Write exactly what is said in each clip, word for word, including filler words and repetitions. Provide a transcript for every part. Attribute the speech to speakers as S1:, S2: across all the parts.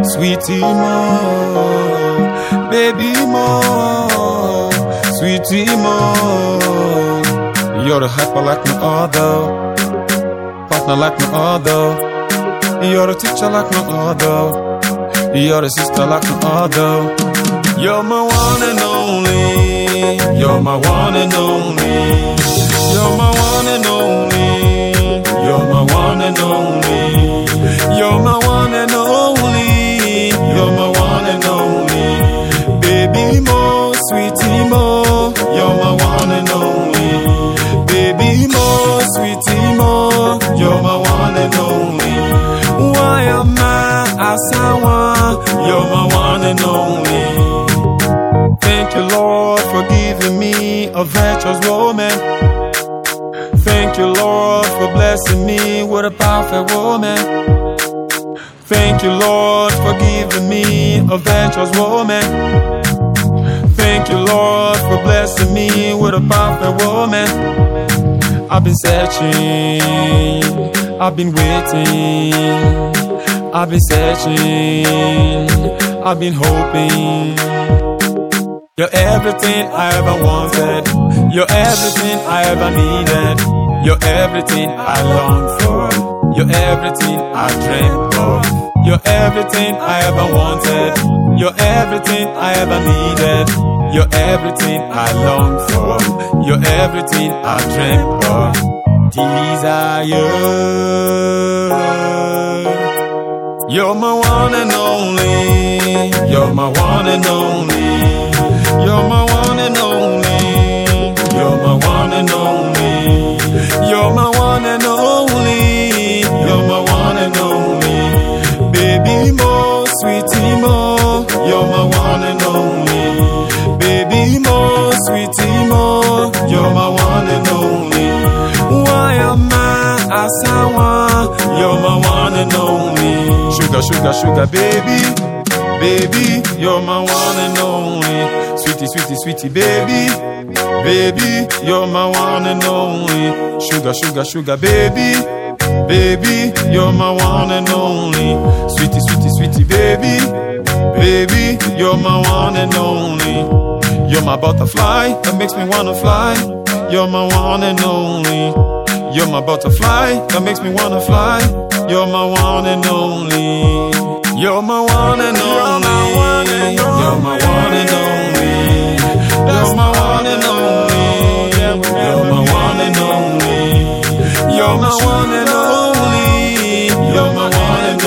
S1: sweetie more, baby more, sweetie more. You're a helper like no other, partner like no other. You're a teacher like no other, you're a sister like no other. You're my one and only, you're my one and only, you're my one and only, you're my one and only, you're my one and only, you're my one and only. Baby more, sweetie more, you're my one and only. Baby more, sweetie more, you're my one and only. Why am I Asawa? You're my one and only. Thank you, Lord, for giving me a virtuous woman. Thank you, Lord, for blessing me with a perfect woman. Thank you, Lord, for giving me a virtuous woman. Thank you, Lord, for blessing me with a perfect woman. I've been searching, I've been waiting, I've been searching, I've been hoping. You're everything I ever wanted, you're everything I ever needed, you're everything I longed for, you're everything I dreamed of. You're everything I ever wanted, you're everything I ever needed, you're everything I longed for, you're everything I dreamt of. Desire. You're my one and only, you're my one and only, you're my one and only, you're my one and only, you're my one and only, you're my one and only. Baby more, sweetie more, you're my one and only. Baby more, sweetie more, you're my one and only. Why am I Asawa? You're my one and only. Sugar, sugar, sugar, baby, baby, you're my one and only. Sweetie, sweetie, sweetie, baby, baby, you're my one and only. Sugar, sugar, sugar, baby, baby, you're my one and only. Sweetie, sweetie, sweetie, baby, baby, you're my one and only. You're my butterfly that makes me wanna fly. You're my one and only. You're my butterfly that makes me wanna fly. You're my one and only. You're my one and only. You're my one and only. You're my one and only. You're my one and only. You're my one and only. You're my one and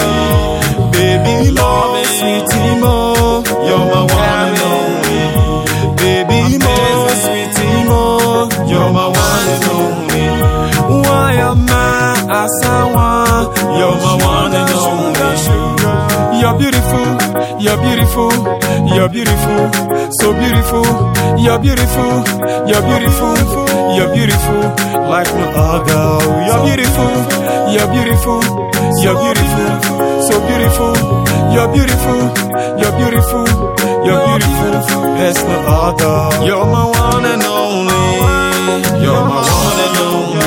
S1: only. Baby, love me, sweetie more. You're my one and only. Baby, more, sweetie more. You're my one and only. Why am I Asawa? You're my one and only. You're beautiful, you're beautiful, you're beautiful, so beautiful. You're beautiful, you're beautiful, you're beautiful, like no other. You're beautiful, you're beautiful, you're beautiful, so beautiful. You're beautiful, you're beautiful, you're beautiful, there's no other. You're my one and only. You're my one and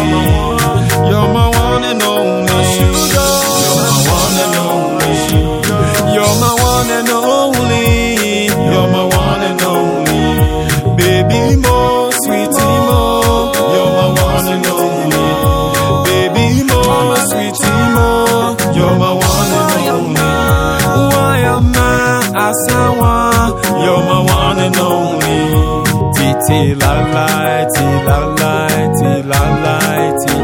S1: only. You're my one and only. You're my one and only. You're my one and only. You're my one and only. Baby more, sweetie more. You're my one and only. Baby more, sweetie more. You're my one and only. Why am I Asawa? You're my one and only. Titi la la, ti la la, ti la la, ti.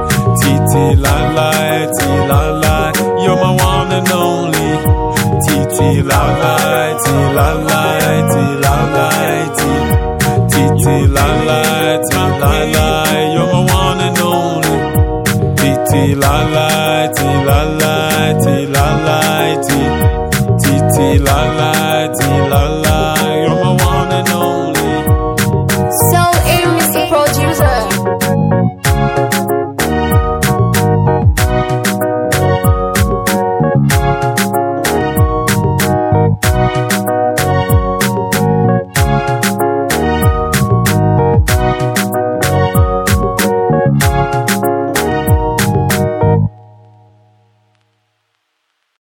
S1: Titi la la, ti la la. You're my one and only. Titi la la, ti la la, ti la la, ti. Titi la la, ti la la. You're my one and only. Titi la la, ti la la, ti la la, ti. Titi la la.